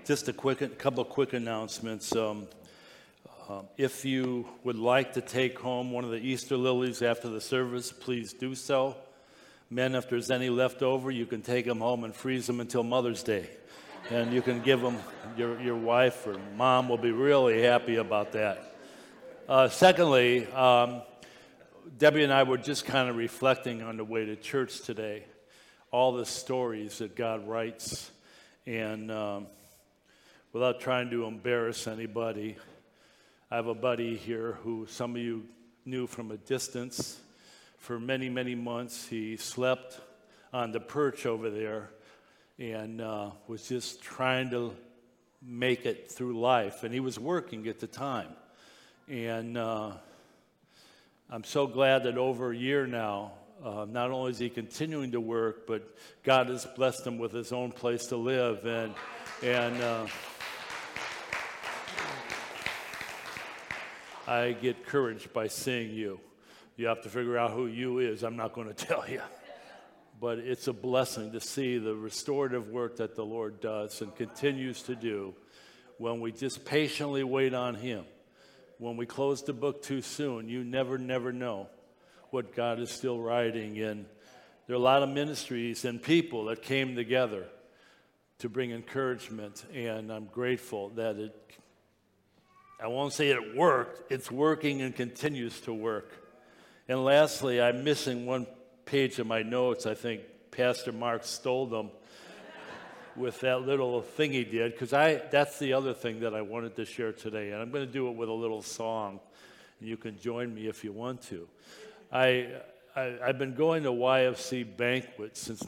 Just a couple of quick announcements. If you would like to take home one of the Easter lilies after the service, please do so. Men, if there's any left over, you can take them home and freeze them until Mother's Day. And you can give them, your wife or mom will be really happy about that. Secondly, Debbie and I were just kind of reflecting on the way to church today, all the stories that God writes. And without trying to embarrass anybody, I have a buddy here who some of you knew from a distance. For many, many months, he slept on the perch over there and was just trying to make it through life. And he was working at the time. And I'm so glad that over a year now, not only is he continuing to work, but God has blessed him with his own place to live. And I get encouraged by seeing you. You have to figure out who you is. I'm not going to tell you. But it's a blessing to see the restorative work that the Lord does and continues to do when we just patiently wait on him. When we close the book too soon, you never know what God is still writing. And there are a lot of ministries and people that came together to bring encouragement. And I'm grateful that I won't say it worked. It's working and continues to work. And lastly, I'm missing one page of my notes. I think Pastor Mark stole them with that little thing he did, because that's the other thing that I wanted to share today. And I'm going to do it with a little song. And you can join me if you want to. I've been going to YFC banquets since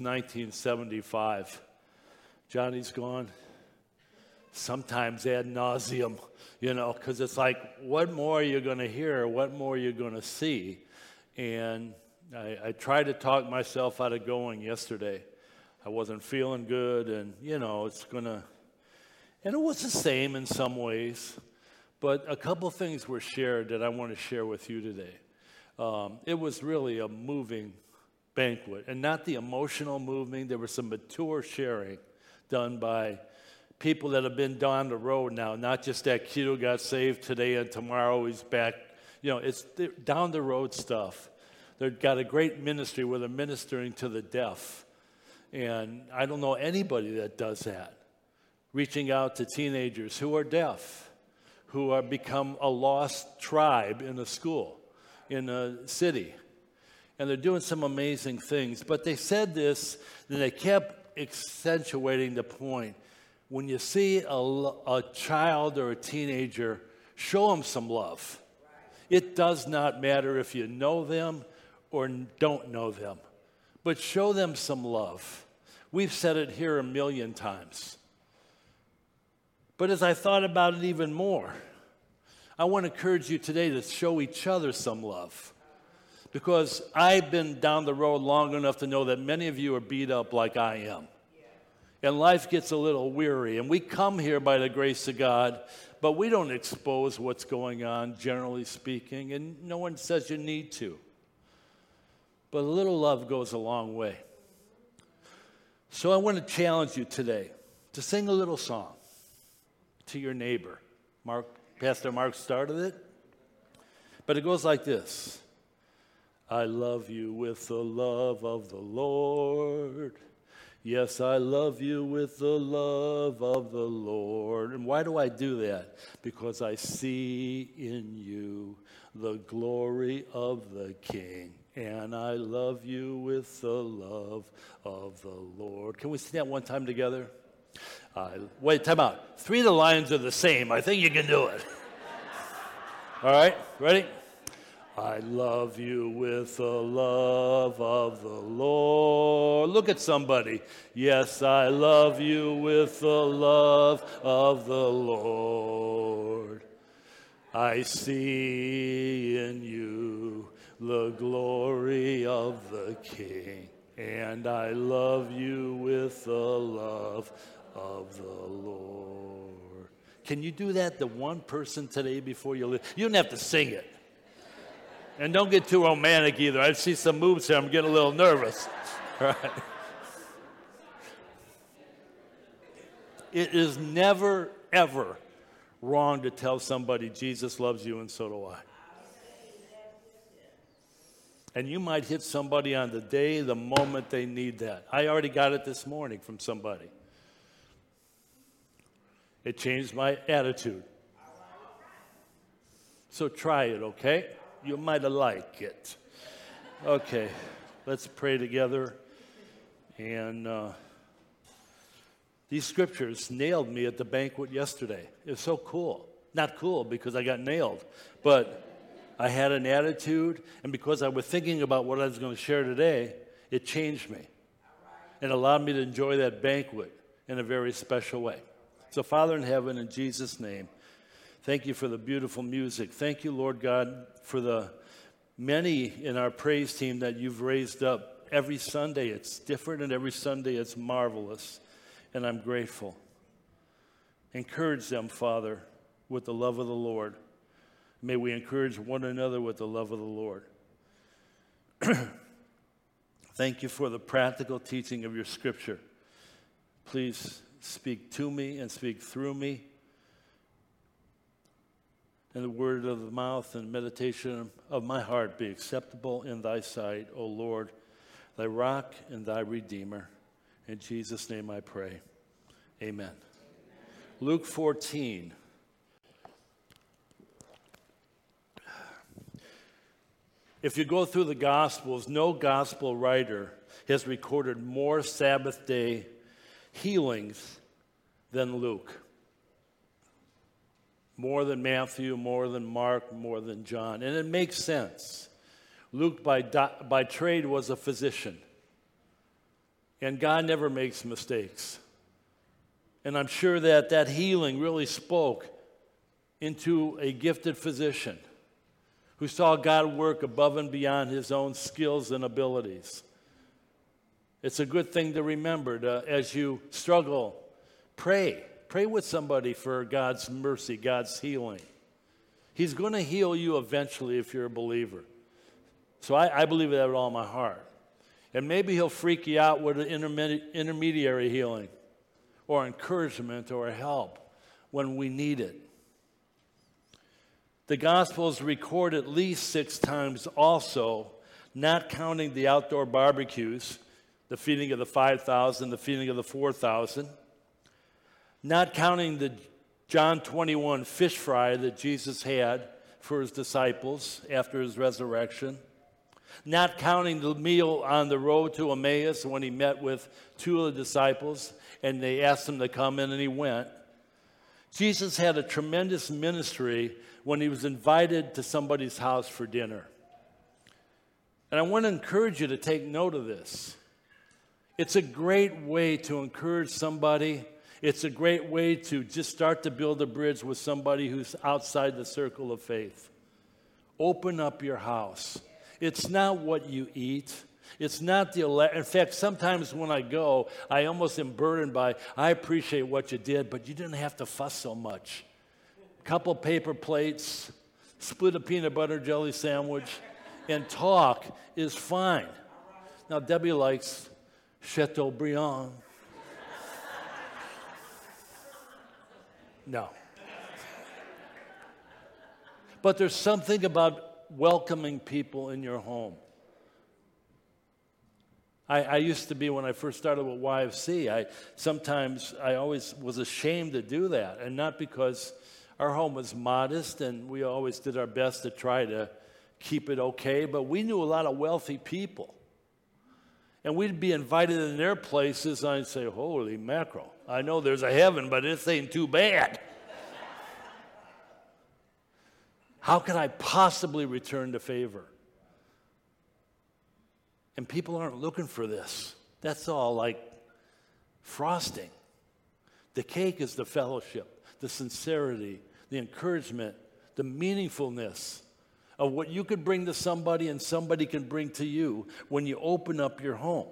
1975. Johnny's gone. Sometimes ad nauseum, because it's like, what more are you going to hear? What more are you going to see? And I tried to talk myself out of going yesterday. I wasn't feeling good, and, it's going to... And it was the same in some ways, but a couple things were shared that I want to share with you today. It was really a moving banquet, and not the emotional moving. There was some mature sharing done by people that have been down the road now, not just that kid who got saved today and tomorrow he's back. It's down the road stuff. They've got a great ministry where they're ministering to the deaf. And I don't know anybody that does that. Reaching out to teenagers who are deaf, who are become a lost tribe in a school, in a city. And they're doing some amazing things. But they said this, and they kept accentuating the point. When you see a child or a teenager, show them some love. It does not matter if you know them or don't know them, but show them some love. We've said it here a million times. But as I thought about it even more, I want to encourage you today to show each other some love. Because I've been down the road long enough to know that many of you are beat up like I am. And life gets a little weary. And we come here by the grace of God, but we don't expose what's going on, generally speaking. And no one says you need to. But a little love goes a long way. So I want to challenge you today to sing a little song to your neighbor. Pastor Mark started it. But it goes like this. I love you with the love of the Lord. Yes, I love you with the love of the Lord. And why do I do that? Because I see in you the glory of the King. And I love you with the love of the Lord. Can we sing that one time together? Wait, time out. 3 of the lines are the same. I think you can do it. All right, ready? I love you with the love of the Lord. Look at somebody. Yes, I love you with the love of the Lord. I see in you the glory of the King, and I love you with the love of the Lord. Can you do that to one person today before you leave? You don't have to sing it. And don't get too romantic either. I see some moves here. I'm getting a little nervous. All right. It is never, ever wrong to tell somebody Jesus loves you and so do I. And you might hit somebody on the day, the moment they need that. I already got it this morning from somebody. It changed my attitude. So try it, okay? You might like it. Okay, let's pray together. And these scriptures nailed me at the banquet yesterday. It was so cool. Not cool because I got nailed, but I had an attitude, and because I was thinking about what I was going to share today, it changed me and allowed me to enjoy that banquet in a very special way. So, Father in heaven, in Jesus' name, thank you for the beautiful music. Thank you, Lord God, for the many in our praise team that you've raised up. Every Sunday it's different, and every Sunday it's marvelous, and I'm grateful. Encourage them, Father, with the love of the Lord. May we encourage one another with the love of the Lord. Thank you for the practical teaching of your scripture. Please speak to me and speak through me. And the word of the mouth and meditation of my heart be acceptable in thy sight, O Lord, thy rock and thy redeemer. In Jesus' name I pray. Amen. Luke 14. If you go through the Gospels, no gospel writer has recorded more Sabbath day healings than Luke. More than Matthew, more than Mark, more than John. And it makes sense. Luke, by trade, was a physician. And God never makes mistakes. And I'm sure that healing really spoke into a gifted physician who saw God work above and beyond his own skills and abilities. It's a good thing to remember as you struggle. Pray. Pray with somebody for God's mercy, God's healing. He's going to heal you eventually if you're a believer. So I believe that with all my heart. And maybe he'll freak you out with an intermediary healing or encouragement or help when we need it. The Gospels record at least 6 times also, not counting the outdoor barbecues, the feeding of the 5,000, the feeding of the 4,000, not counting the John 21 fish fry that Jesus had for his disciples after his resurrection, not counting the meal on the road to Emmaus when he met with 2 of the disciples and they asked him to come in and he went. Jesus had a tremendous ministry when he was invited to somebody's house for dinner. And I want to encourage you to take note of this. It's a great way to encourage somebody. It's a great way to just start to build a bridge with somebody who's outside the circle of faith. Open up your house. It's not what you eat. It's not in fact, sometimes when I go, I almost am burdened by, I appreciate what you did, but you didn't have to fuss so much. Couple paper plates, split a peanut butter jelly sandwich, and talk is fine. Now, Debbie likes Chateaubriand. No. But there's something about welcoming people in your home. I used to be, when I first started with YFC, I always was ashamed to do that, and not because our home was modest and we always did our best to try to keep it okay, but we knew a lot of wealthy people. And we'd be invited in their places, and I'd say, holy mackerel, I know there's a heaven, but this ain't too bad. How could I possibly return the favor? And people aren't looking for this. That's all like frosting. The cake is the fellowship, the sincerity, the encouragement, the meaningfulness of what you could bring to somebody and somebody can bring to you when you open up your home.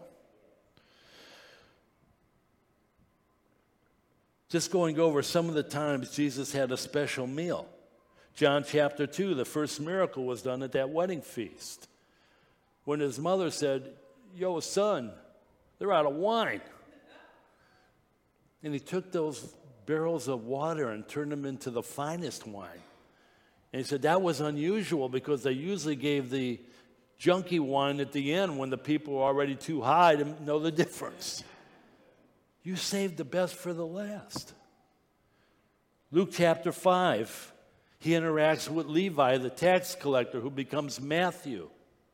Just going over some of the times Jesus had a special meal. John chapter 2, the first miracle was done at that wedding feast, when his mother said, yo, son, they're out of wine. And he took those barrels of water and turned them into the finest wine. And he said that was unusual because they usually gave the junky wine at the end when the people were already too high to know the difference. You saved the best for the last. Luke chapter 5, he interacts with Levi, the tax collector, who becomes Matthew.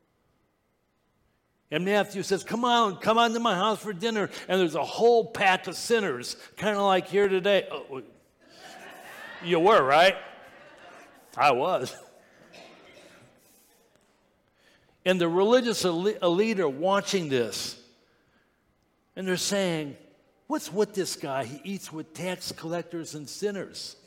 And Matthew says, come on to my house for dinner. And there's a whole pack of sinners, kind of like here today. Oh, you were, right? I was. And the religious elite are watching this. And they're saying, what's with this guy? He eats with tax collectors and sinners.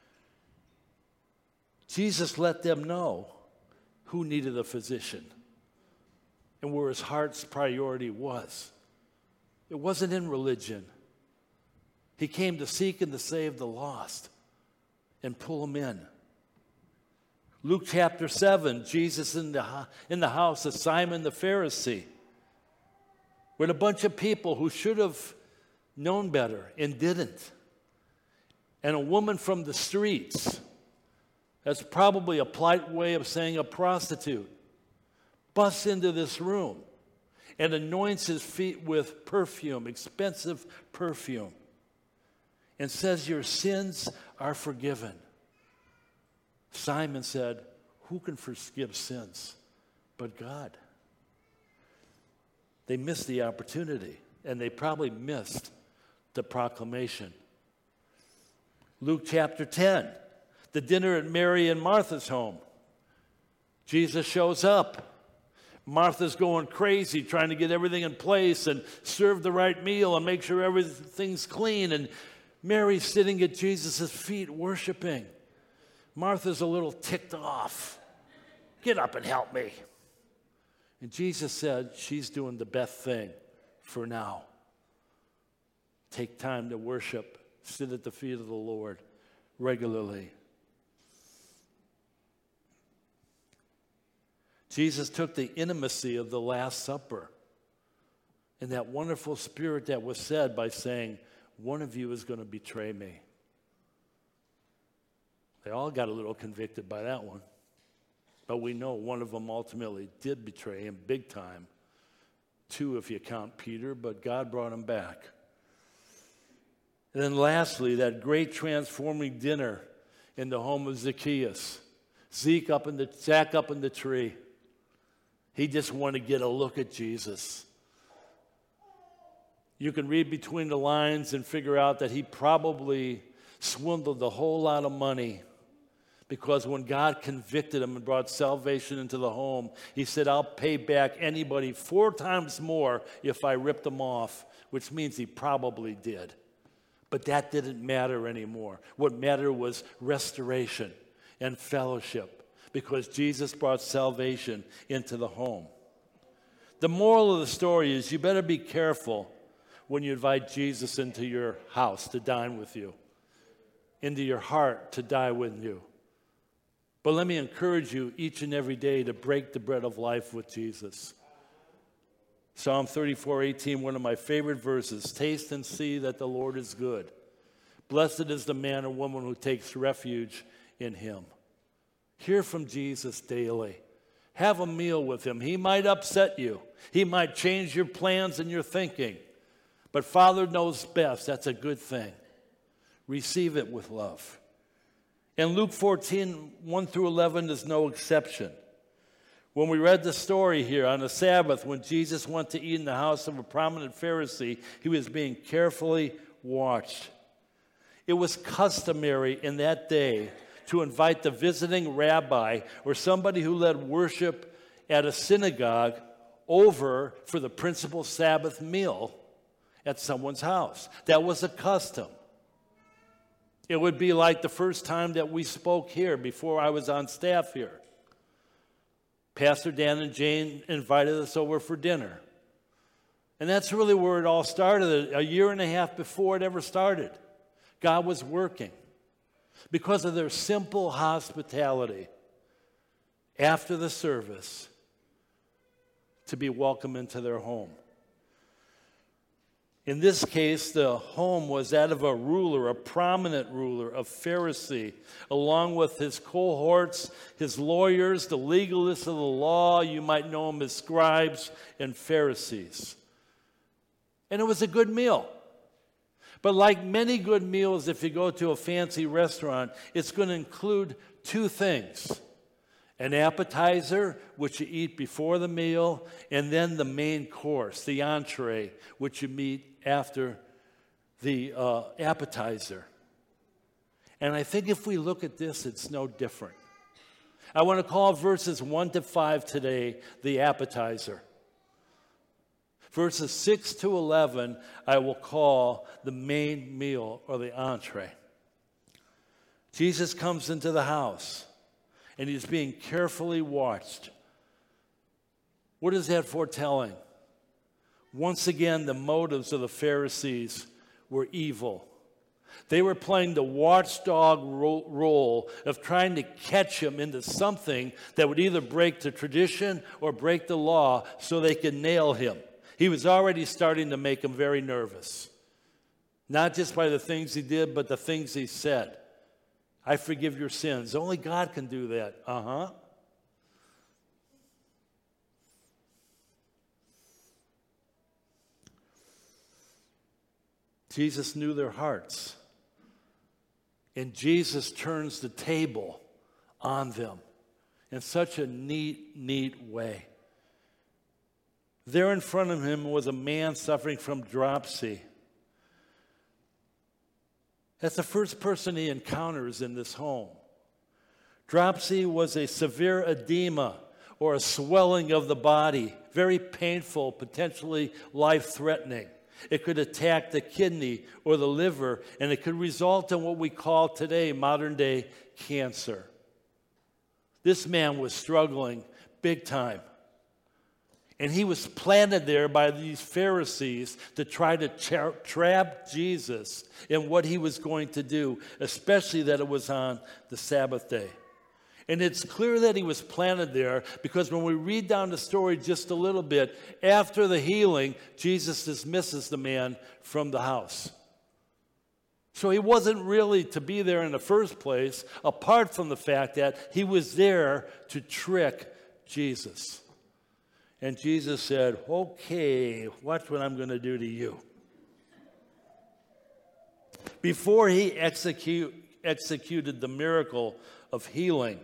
Jesus let them know who needed a physician and where his heart's priority was. It wasn't in religion. He came to seek and to save the lost and pull them in. Luke chapter 7, Jesus in the house of Simon the Pharisee with a bunch of people who should have known better and didn't. And a woman from the streets, that's probably a polite way of saying a prostitute, busts into this room and anoints his feet with perfume, expensive perfume, and says, your sins are forgiven. Simon said, who can forgive sins but God? They missed the opportunity, and they probably missed the proclamation. Luke chapter 10, the dinner at Mary and Martha's home. Jesus shows up. Martha's going crazy trying to get everything in place and serve the right meal and make sure everything's clean. And Mary's sitting at Jesus' feet worshiping. Martha's a little ticked off. Get up and help me. And Jesus said, she's doing the best thing for now. Take time to worship, sit at the feet of the Lord regularly. Jesus took the intimacy of the Last Supper and that wonderful spirit that was said by saying, one of you is going to betray me. They all got a little convicted by that one. But we know one of them ultimately did betray him big time. 2 if you count Peter, but God brought him back. And then lastly, that great transforming dinner in the home of Zacchaeus. Zach up in the tree. He just wanted to get a look at Jesus. You can read between the lines and figure out that he probably swindled a whole lot of money, because when God convicted him and brought salvation into the home, he said, I'll pay back anybody 4 times more if I ripped them off, which means he probably did. But that didn't matter anymore. What mattered was restoration and fellowship, because Jesus brought salvation into the home. The moral of the story is you better be careful when you invite Jesus into your house to dine with you, into your heart to dine with you. But let me encourage you each and every day to break the bread of life with Jesus. Psalm 34:18, one of my favorite verses, taste and see that the Lord is good. Blessed is the man or woman who takes refuge in him. Hear from Jesus daily. Have a meal with him. He might upset you. He might change your plans and your thinking. But Father knows best. That's a good thing. Receive it with love. And Luke 14:1-11 is no exception. When we read the story here on the Sabbath, when Jesus went to eat in the house of a prominent Pharisee, he was being carefully watched. It was customary in that day to invite the visiting rabbi or somebody who led worship at a synagogue over for the principal Sabbath meal at someone's house. That was a custom. It would be like the first time that we spoke here before I was on staff here. Pastor Dan and Jane invited us over for dinner. And that's really where it all started, a year and a half before it ever started. God was working because of their simple hospitality after the service to be welcome into their home. In this case, the home was that of a ruler, a prominent ruler, a Pharisee, along with his cohorts, his lawyers, the legalists of the law. You might know them as scribes and Pharisees. And it was a good meal. But like many good meals, if you go to a fancy restaurant, it's going to include two things: an appetizer, which you eat before the meal, and then the main course, the entree, which you eat after the appetizer. And I think if we look at this, it's no different. I want to call verses 1 to 5 today the appetizer. Verses 6 to 11, I will call the main meal or the entree. Jesus comes into the house, and he's being carefully watched. What is that foretelling? Once again, the motives of the Pharisees were evil. They were playing the watchdog role of trying to catch him into something that would either break the tradition or break the law so they could nail him. He was already starting to make them very nervous. Not just by the things he did, but the things he said. I forgive your sins. Only God can do that. Jesus knew their hearts. And Jesus turns the table on them in such a neat way. There in front of him was a man suffering from dropsy. That's the first person he encounters in this home. Dropsy was a severe edema or a swelling of the body, very painful, potentially life-threatening. It could attack the kidney or the liver, and it could result in what we call today modern-day cancer. This man was struggling big time. And he was planted there by these Pharisees to try to trap Jesus in what he was going to do, especially that it was on the Sabbath day. And it's clear that he was planted there because when we read down the story just a little bit, after the healing, Jesus dismisses the man from the house. So he wasn't really to be there in the first place, apart from the fact that he was there to trick Jesus. And Jesus said, okay, watch what I'm going to do to you. Before he executed the miracle of healing,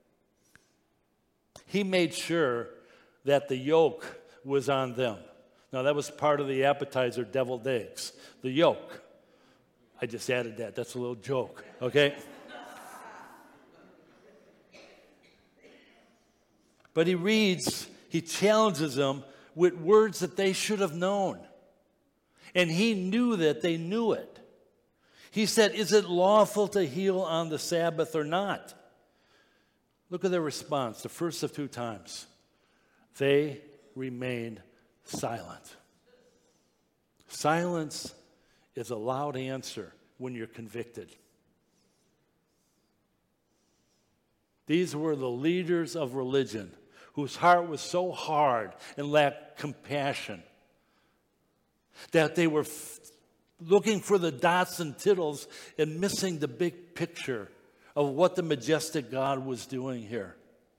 he made sure that the yoke was on them. Now, that was part of the appetizer, deviled eggs. The yoke. I just added that. That's a little joke, okay? But he challenges them with words that they should have known. And he knew that they knew it. He said, is it lawful to heal on the Sabbath or not? Look at their response, the first of two times. They remained silent. Silence is a loud answer when you're convicted. These were the leaders of religion whose heart was so hard and lacked compassion that they were looking for the dots and tittles and missing the big picture of what the majestic God was doing here.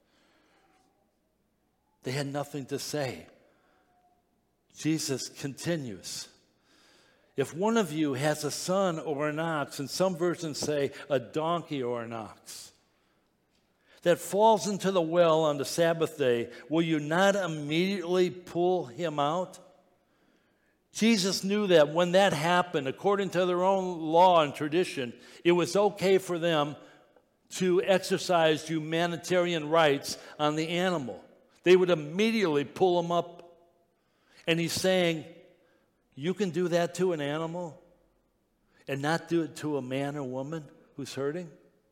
They had nothing to say. Jesus continues. If one of you has a son or an ox, and some versions say a donkey or an ox, that falls into the well on the Sabbath day, will you not immediately pull him out? Jesus knew that when that happened, according to their own law and tradition, it was okay for them to exercise humanitarian rights on the animal. They would immediately pull him up. And he's saying, you can do that to an animal and not do it to a man or woman who's hurting?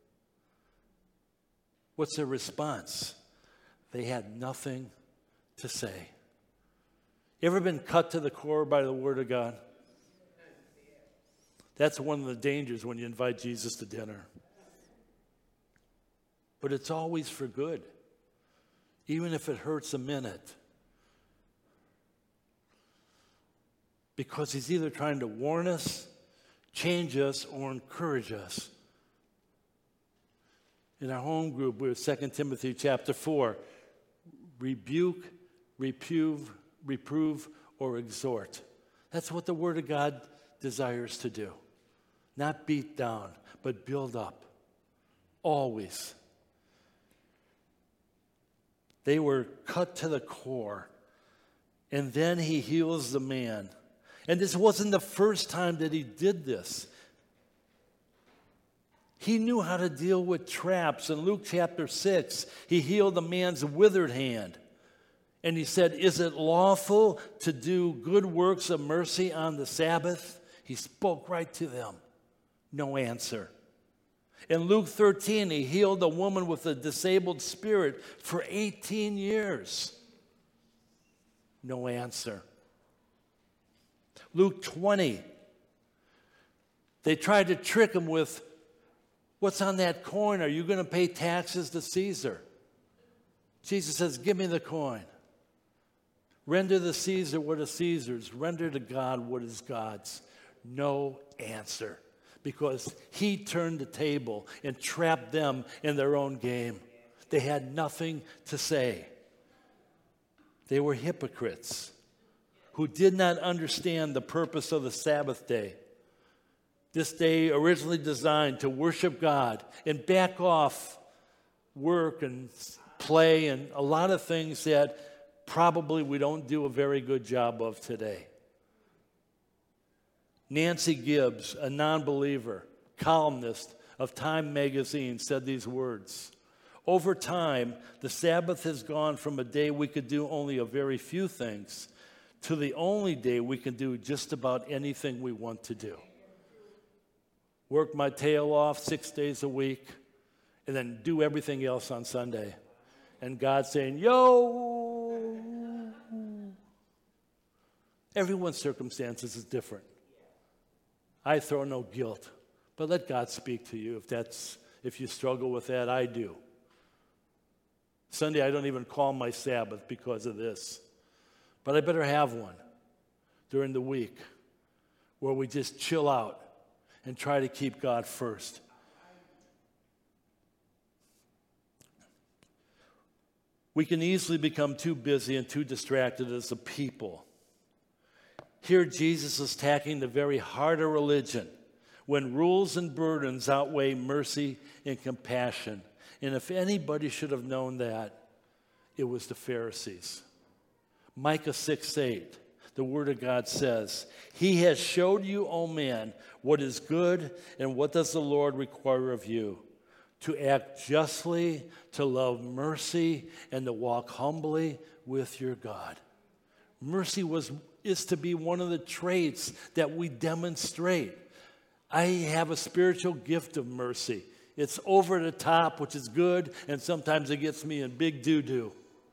What's their response? They had nothing to say. You ever been cut to the core by the Word of God? That's one of the dangers when you invite Jesus to dinner. But it's always for good, even if it hurts a minute. because he's either trying to warn us, change us, or encourage us. In our home group, we're 2 Timothy chapter 4. Rebuke, reprove, or exhort. That's what the Word of God desires to do. Not beat down, but build up. Always. They were cut to the core. And then he heals the man. And this wasn't the first time that he did this. He knew how to deal with traps. In Luke chapter 6, he healed a man's withered hand. And he said, is it lawful to do good works of mercy on the Sabbath? He spoke right to them. No answer. In Luke 13, he healed a woman with a disabled spirit for 18 years. No answer. Luke 20, they tried to trick him with, what's on that coin? Are you going to pay taxes to Caesar? Jesus says, give me the coin. Render to Caesar what is Caesar's. Render to God what is God's. No answer. Because he turned the table and trapped them in their own game. They had nothing to say. They were hypocrites who did not understand the purpose of the Sabbath day. This day originally designed to worship God and back off work and play and a lot of things that probably we don't do a very good job of today. Nancy Gibbs, a non-believer, columnist of Time magazine, said these words. Over time, the Sabbath has gone from a day we could do only a very few things to the only day we can do just about anything we want to do. Work my tail off 6 days a week and then do everything else on Sunday. And God saying, yo! Everyone's circumstances is different. I throw no guilt, but let God speak to you if you struggle with that. I do. Sunday, I don't even call my Sabbath because of this. But I better have one during the week where we just chill out and try to keep God first. We can easily become too busy and too distracted as a people. Here, Jesus is attacking the very heart of religion when rules and burdens outweigh mercy and compassion. And if anybody should have known that, it was the Pharisees. Micah 6:8, the Word of God says, He has showed you, O man, what is good, and what does the Lord require of you? To act justly, to love mercy, and to walk humbly with your God. Mercy is to be one of the traits that we demonstrate. I have a spiritual gift of mercy. It's over the top, which is good, and sometimes it gets me in big doo-doo.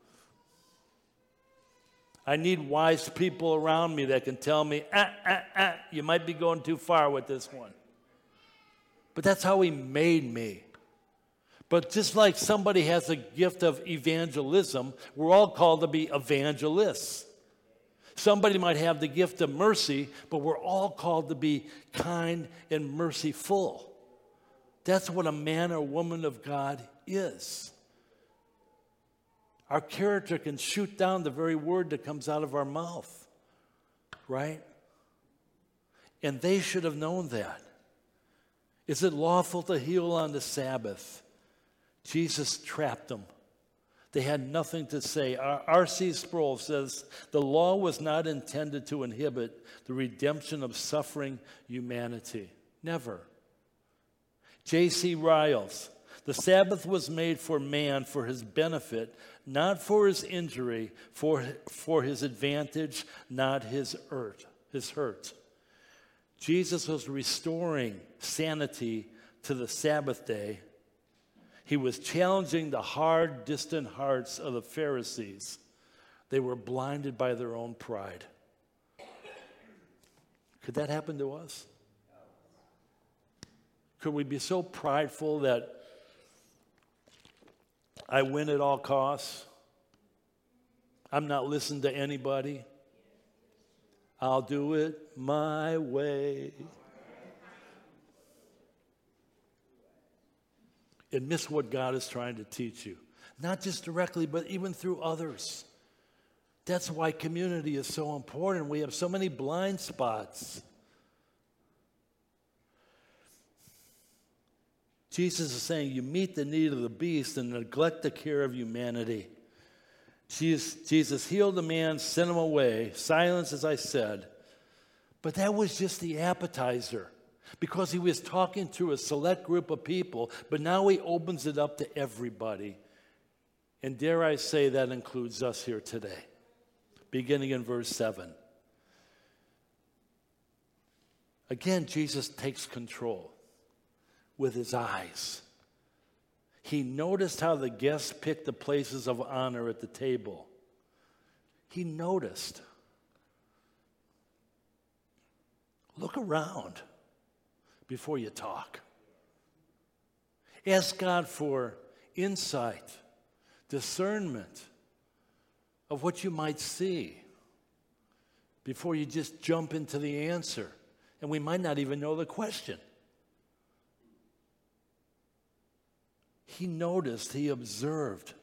I need wise people around me that can tell me, you might be going too far with this one. But that's how He made me. But just like somebody has a gift of evangelism, we're all called to be evangelists. Somebody might have the gift of mercy, but we're all called to be kind and merciful. That's what a man or woman of God is. Our character can shoot down the very word that comes out of our mouth, right? And they should have known that. Is it lawful to heal on the Sabbath? Jesus trapped them. They had nothing to say. R.C. Sproul says, the law was not intended to inhibit the redemption of suffering humanity. Never. J.C. Riles, the Sabbath was made for man for his benefit, not for his injury, for his advantage, not his hurt. Jesus was restoring sanity to the Sabbath day. He was challenging the hard, distant hearts of the Pharisees. They were blinded by their own pride. Could that happen to us? Could we be so prideful that I win at all costs? I'm not listening to anybody. I'll do it my way. And miss what God is trying to teach you. Not just directly, but even through others. That's why community is so important. We have so many blind spots. Jesus is saying you meet the need of the beast and neglect the care of humanity. Jesus healed the man, sent him away. Silence, as I said. But that was just the appetizer, because he was talking to a select group of people, but now he opens it up to everybody. And dare I say that includes us here today, beginning in verse 7. Again, Jesus takes control with his eyes. He noticed how the guests picked the places of honor at the table. He noticed. Look around before you talk. Ask God for insight, discernment of what you might see before you just jump into the answer. And we might not even know the question. He noticed, he observed.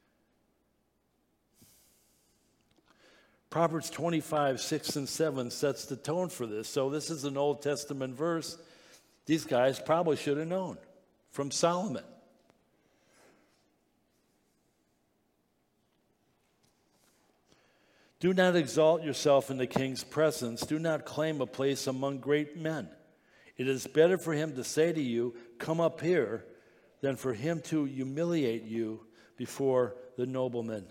Proverbs 25, 6 and 7 sets the tone for this. So this is an Old Testament verse these guys probably should have known from Solomon. Do not exalt yourself in the king's presence. Do not claim a place among great men. It is better for him to say to you, come up here, than for him to humiliate you before the noblemen.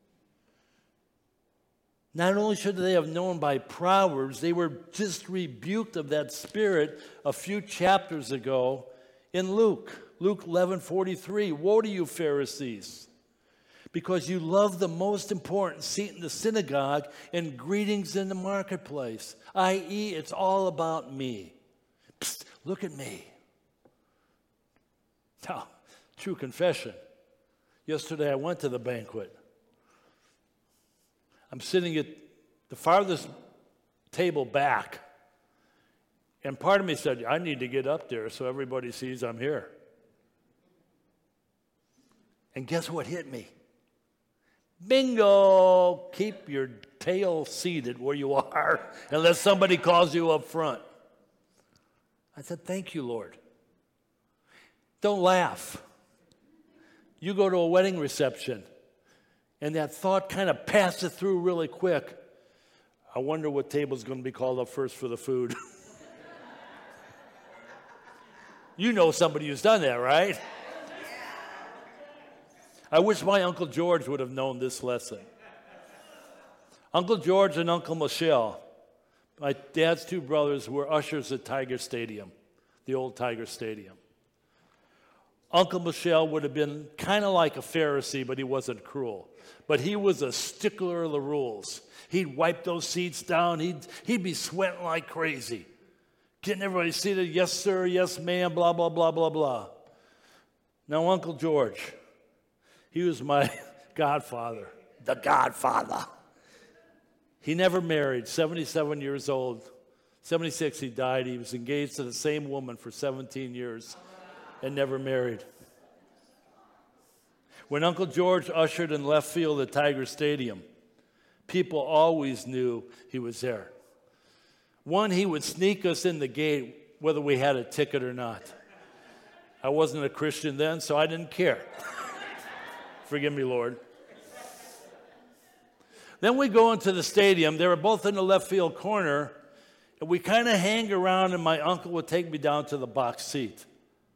Not only should they have known by Proverbs, they were just rebuked of that spirit a few chapters ago in Luke 11:43. Woe to you, Pharisees, because you love the most important seat in the synagogue and greetings in the marketplace, i.e., it's all about me. Psst, look at me. Now, true confession. Yesterday I went to the banquet. I'm sitting at the farthest table back. And part of me said, I need to get up there so everybody sees I'm here. And guess what hit me? Bingo! Keep your tail seated where you are unless somebody calls you up front. I said, thank you, Lord. Don't laugh. You go to a wedding reception, and that thought kind of passes through really quick. I wonder what table's going to be called up first for the food. You know somebody who's done that, right? I wish my Uncle George would have known this lesson. Uncle George and Uncle Michelle, my dad's two brothers, were ushers at Tiger Stadium, the old Tiger Stadium. Uncle Michelle would have been kind of like a Pharisee, but he wasn't cruel. But he was a stickler of the rules. He'd wipe those seats down. He'd be sweating like crazy. Getting everybody seated, yes, sir, yes, ma'am, blah, blah, blah, blah, blah. Now, Uncle George, he was my godfather, the godfather. He never married, 77 years old. 76, he died. He was engaged to the same woman for 17 years. And never married. When Uncle George ushered in left field at Tiger Stadium, people always knew he was there. One, he would sneak us in the gate whether we had a ticket or not. I wasn't a Christian then, so I didn't care. Forgive me, Lord. Then we go into the stadium. They were both in the left field corner, and we kind of hang around, and my uncle would take me down to the box seat.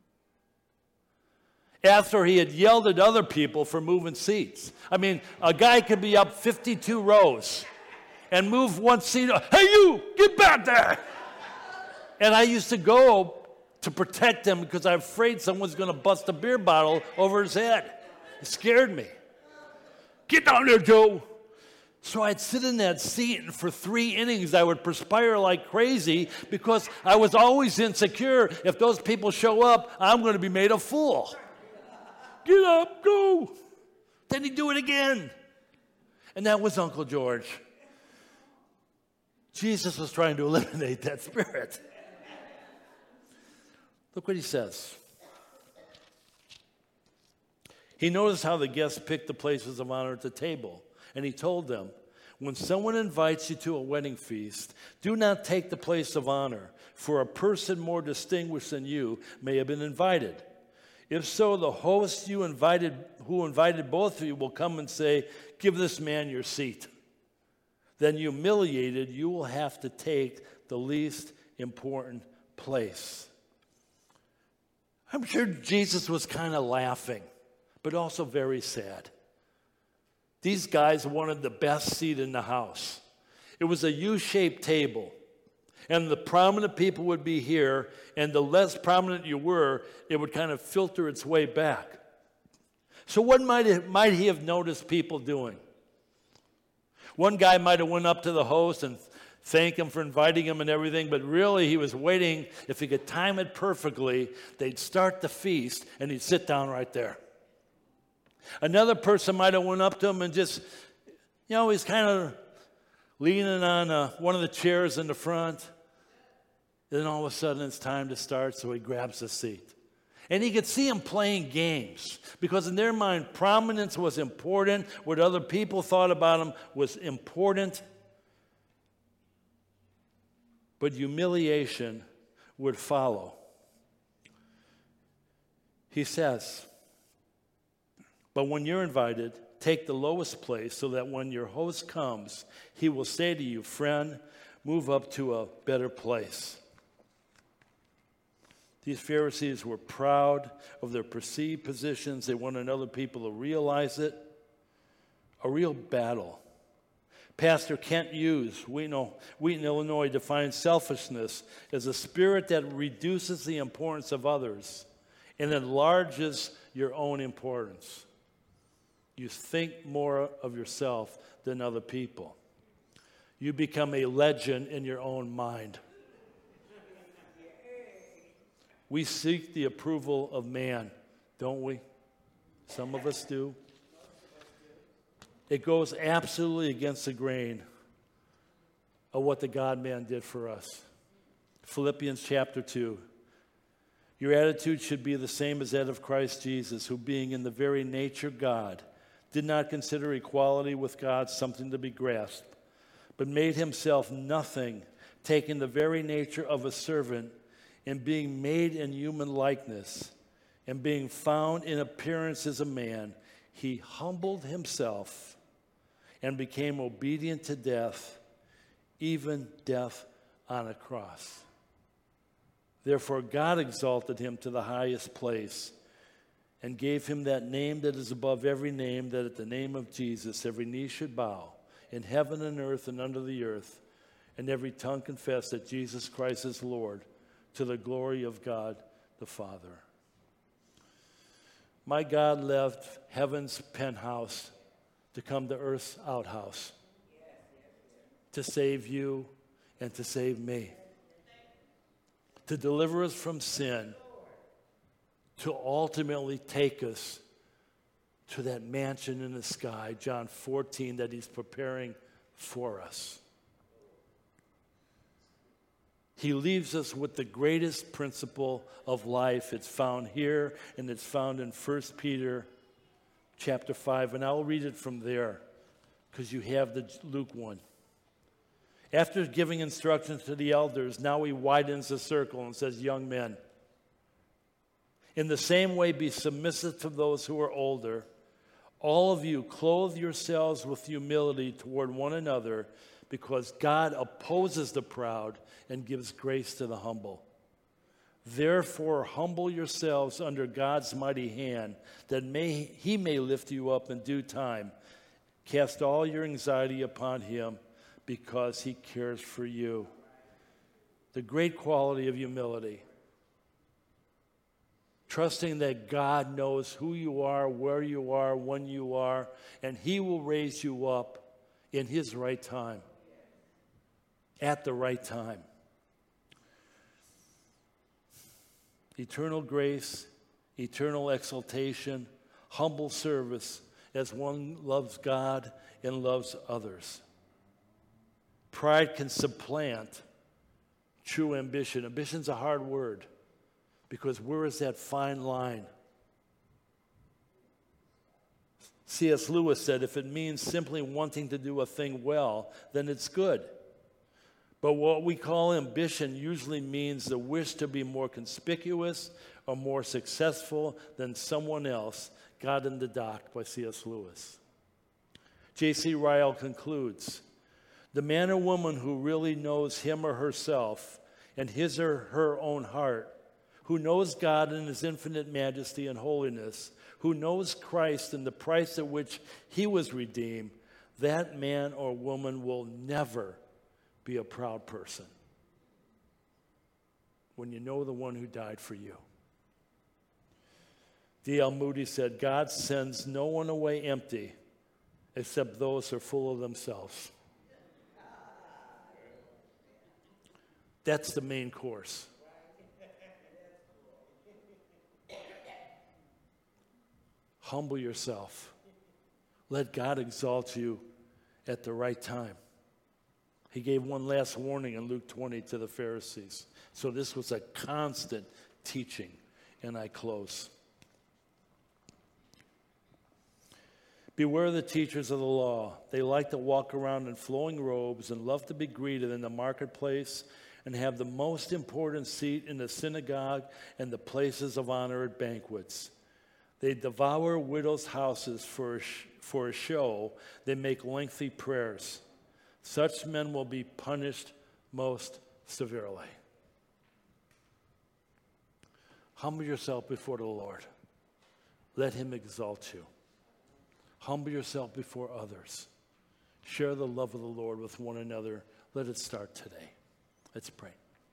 After he had yelled at other people for moving seats. I mean, a guy could be up 52 rows and move one seat. Hey, you, get back there. And I used to go to protect him because I'm afraid someone's going to bust a beer bottle over his head. It scared me. Get down there, Joe. So I'd sit in that seat, and for 3 innings, I would perspire like crazy because I was always insecure. If those people show up, I'm going to be made a fool. Get up, go. Then he'd do it again. And that was Uncle George. Jesus was trying to eliminate that spirit. Look what he says. He noticed how the guests picked the places of honor at the table, and he told them, when someone invites you to a wedding feast, do not take the place of honor, for a person more distinguished than you may have been invited. If so, the host who invited both of you will come and say, give this man your seat. Then humiliated, you will have to take the least important place. I'm sure Jesus was kind of laughing, but also very sad. These guys wanted the best seat in the house. It was a U-shaped table, and the prominent people would be here, and the less prominent you were, it would kind of filter its way back. So what might he have noticed people doing? One guy might have went up to the host and thanked him for inviting him and everything, but really he was waiting. If he could time it perfectly, they'd start the feast, and he'd sit down right there. Another person might have went up to him and just, he's kind of leaning on one of the chairs in the front. Then all of a sudden it's time to start, so he grabs a seat. And he could see him playing games because in their mind, prominence was important. What other people thought about him was important. But humiliation would follow. He says, but when you're invited, take the lowest place so that when your host comes, he will say to you, friend, move up to a better place. These Pharisees were proud of their perceived positions. They wanted other people to realize it. A real battle. Pastor Kent Hughes, Wheaton, Illinois, defines selfishness as a spirit that reduces the importance of others and enlarges your own importance. You think more of yourself than other people. You become a legend in your own mind. We seek the approval of man, don't we? Some of us do. It goes absolutely against the grain of what the God-man did for us. Philippians chapter 2. Your attitude should be the same as that of Christ Jesus, who being in the very nature God, did not consider equality with God something to be grasped, but made himself nothing, taking the very nature of a servant, and being made in human likeness, and being found in appearance as a man, he humbled himself and became obedient to death, even death on a cross. Therefore God exalted him to the highest place and gave him that name that is above every name, that at the name of Jesus every knee should bow, in heaven and earth and under the earth, and every tongue confess that Jesus Christ is Lord, to the glory of God the Father. My God left heaven's penthouse to come to earth's outhouse, to save you and to save me, to deliver us from sin, to ultimately take us to that mansion in the sky, John 14, that he's preparing for us. He leaves us with the greatest principle of life. It's found here, and it's found in 1 Peter chapter 5. And I'll read it from there, because you have the Luke one. After giving instructions to the elders, now he widens the circle and says, young men, in the same way be submissive to those who are older. All of you clothe yourselves with humility toward one another, because God opposes the proud and gives grace to the humble. Therefore, humble yourselves under God's mighty hand, that he may lift you up in due time. Cast all your anxiety upon him, because he cares for you. The great quality of humility. Trusting that God knows who you are, where you are, when you are, and he will raise you up in his right time. At the right time. Eternal grace, eternal exaltation, humble service as one loves God and loves others. Pride can supplant true ambition. Ambition's a hard word because where is that fine line? C.S. Lewis said, if it means simply wanting to do a thing well, then it's good. But what we call ambition usually means the wish to be more conspicuous or more successful than someone else. God in the Dock by C.S. Lewis. J.C. Ryle concludes, the man or woman who really knows him or herself and his or her own heart, who knows God in his infinite majesty and holiness, who knows Christ and the price at which he was redeemed, that man or woman will never be a proud person. When you know the one who died for you. D.L. Moody said, God sends no one away empty except those who are full of themselves. That's the main course. Humble yourself. Let God exalt you at the right time. He gave one last warning in Luke 20 to the Pharisees. So this was a constant teaching. And I close. Beware the teachers of the law. They like to walk around in flowing robes and love to be greeted in the marketplace and have the most important seat in the synagogue and the places of honor at banquets. They devour widows' houses for a show. They make lengthy prayers. Such men will be punished most severely. Humble yourself before the Lord. Let him exalt you. Humble yourself before others. Share the love of the Lord with one another. Let it start today. Let's pray.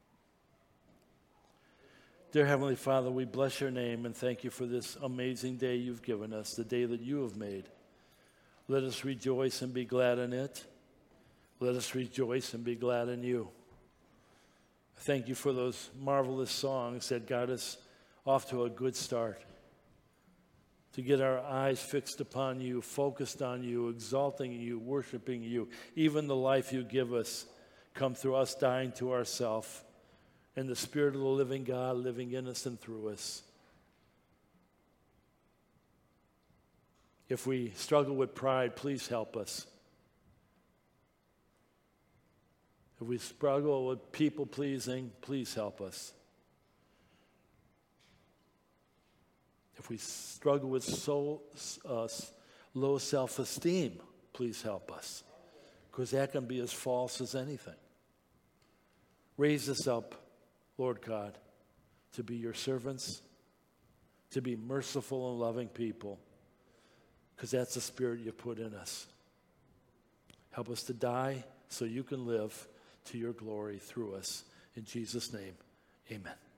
Dear Heavenly Father, we bless your name and thank you for this amazing day you've given us, the day that you have made. Let us rejoice and be glad in it. Let us rejoice and be glad in you. Thank you for those marvelous songs that got us off to a good start. To get our eyes fixed upon you, focused on you, exalting you, worshiping you. Even the life you give us come through us dying to ourselves and the Spirit of the living God living in us and through us. If we struggle with pride, please help us. If we struggle with people-pleasing, please help us. If we struggle with low self-esteem, please help us. Because that can be as false as anything. Raise us up, Lord God, to be your servants, to be merciful and loving people, because that's the spirit you put in us. Help us to die so you can live to your glory through us. In Jesus' name, amen.